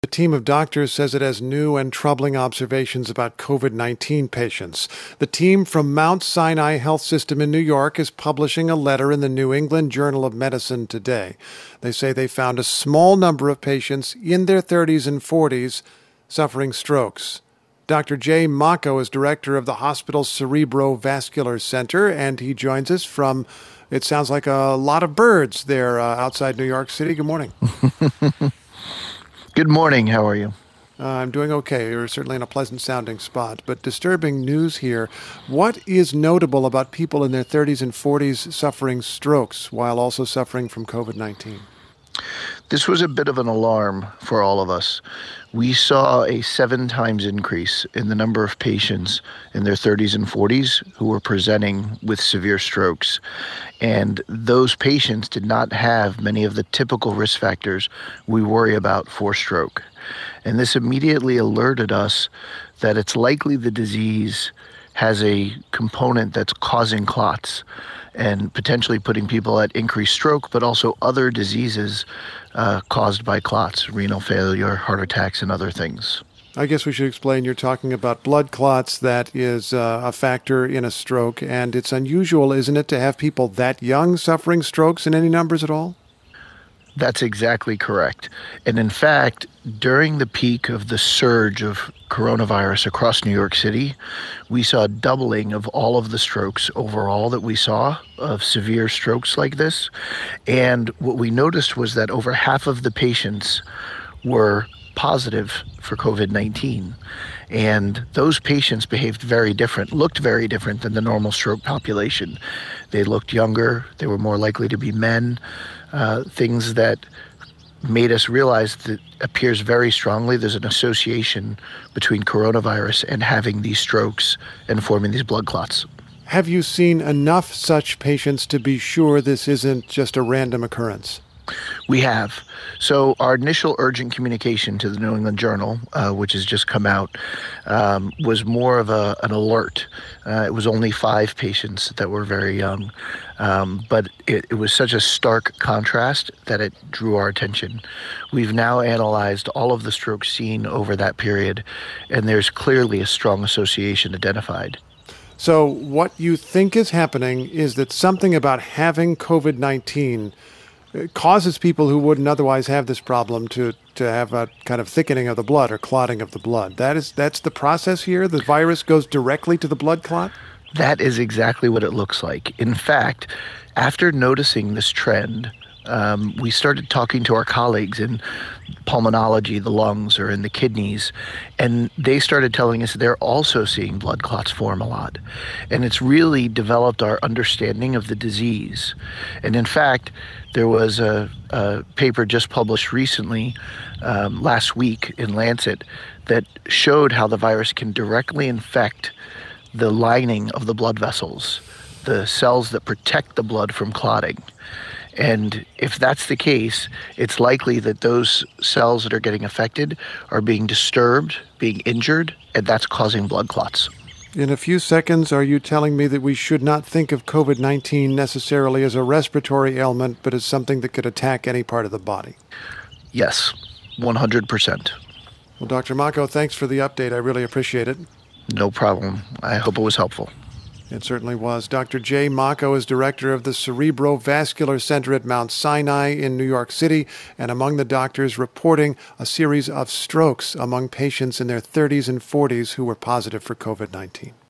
A team of doctors says it has new and troubling observations about COVID-19 patients. The team from Mount Sinai Health System in New York is publishing a letter in the New England Journal of Medicine today. They say they found a small number of patients in their 30s and 40s suffering strokes. Dr. Jay Mocco is director of the hospital's Cerebrovascular Center, and he joins us from, it sounds like a lot of birds there outside New York City. Good morning. Good morning. How are you? I'm doing okay. You're certainly in a pleasant-sounding spot, but disturbing news here. What is notable about people in their 30s and 40s suffering strokes while also suffering from COVID-19? This was a bit of an alarm for all of us. We saw a 7 times increase in the number of patients in their 30s and 40s who were presenting with severe strokes. And those patients did not have many of the typical risk factors we worry about for stroke. And this immediately alerted us that it's likely the disease has a component that's causing clots and potentially putting people at increased stroke, but also other diseases caused by clots, renal failure, heart attacks, and other things. I guess we should explain you're talking about blood clots. That is a factor in a stroke, and it's unusual, isn't it, to have people that young suffering strokes in any numbers at all? That's exactly correct. And in fact, during the peak of the surge of coronavirus across New York City, we saw a doubling of all of the strokes overall that we saw of severe strokes like this. And what we noticed was that over half of the patients were positive for COVID-19. And those patients behaved very different, looked very different than the normal stroke population. They looked younger, they were more likely to be men, things that made us realize that appears very strongly there's an association between coronavirus and having these strokes and forming these blood clots. Have you seen enough such patients to be sure this isn't just a random occurrence? We have. So our initial urgent communication to the New England Journal, which has just come out, was more of an alert. It was only 5 patients that were very young, but it was such a stark contrast that it drew our attention. We've now analyzed all of the strokes seen over that period, and there's clearly a strong association identified. So what you think is happening is that something about having COVID-19 causes people who wouldn't otherwise have this problem to have a kind of thickening of the blood or clotting of the blood. That's the process here? The virus goes directly to the blood clot? That is exactly what it looks like. In fact, after noticing this trend, we started talking to our colleagues in pulmonology, the lungs, or in the kidneys, and they started telling us they're also seeing blood clots form a lot. And it's really developed our understanding of the disease. And in fact, there was a paper just published recently, last week in Lancet, that showed how the virus can directly infect the lining of the blood vessels, the cells that protect the blood from clotting. And if that's the case, it's likely that those cells that are getting affected are being disturbed, being injured, and that's causing blood clots. In a few seconds, are you telling me that we should not think of COVID-19 necessarily as a respiratory ailment, but as something that could attack any part of the body? Yes, 100%. Well, Dr. Mocco, thanks for the update. I really appreciate it. No problem. I hope it was helpful. It certainly was. Dr. Jay Mocco is director of the Cerebrovascular Center at Mount Sinai in New York City, and among the doctors reporting a series of strokes among patients in their 30s and 40s who were positive for COVID-19.